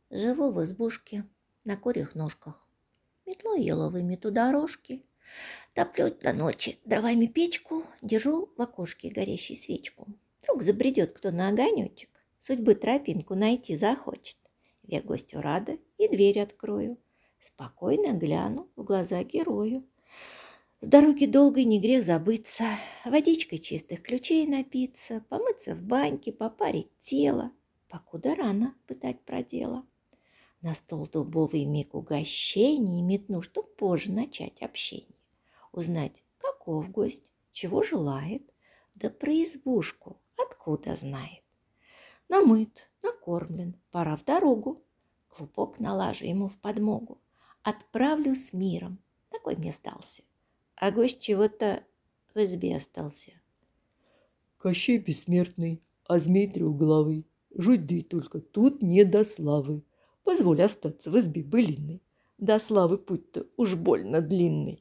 Живу в избушке на курьих ножках. Метлой еловой мету дорожки. Топлю до ночи дровами печку, держу в окошке горящей свечку. Вдруг забредет кто на огонечек, судьбы тропинку найти захочет. Я гостю рада и дверь открою. Спокойно гляну в глаза герою. С дороги долгой не грех забыться, водичкой чистых ключей напиться, помыться в баньке, попарить тело, покуда рано пытать про дело. На стол дубовый миг угощений метну, чтоб позже начать общение. Узнать, каков гость, чего желает, да про избушку откуда знает. Намыт, накормлен, пора в дорогу. Клубок налажу ему в подмогу. Отправлю с миром, такой мне сдался. А гость чего-то в избе остался. Кощей бессмертный, а змей трехглавый. Жуть да и только тут не до славы. Позволь остаться в избе былиной. До славы путь-то уж больно длинный.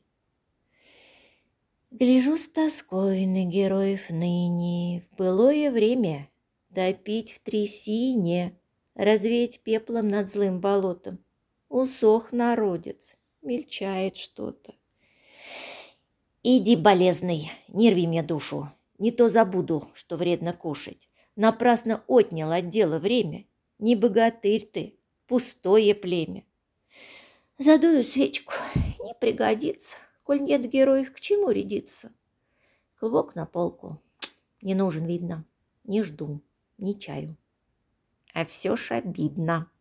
Гляжу с тоской на героев ныне, в былое время топить в трясине, развеять пеплом над злым болотом. Усох народец, мельчает что-то. Иди, болезный, не рви мне душу, не то забуду, что вредно кушать. Напрасно отнял от дела время, не богатырь ты, пустое племя. Задую свечку, не пригодится, коль нет героев, к чему рядиться? Клубок на полку, не нужен, видно, не жду, не чаю. А все ж обидно.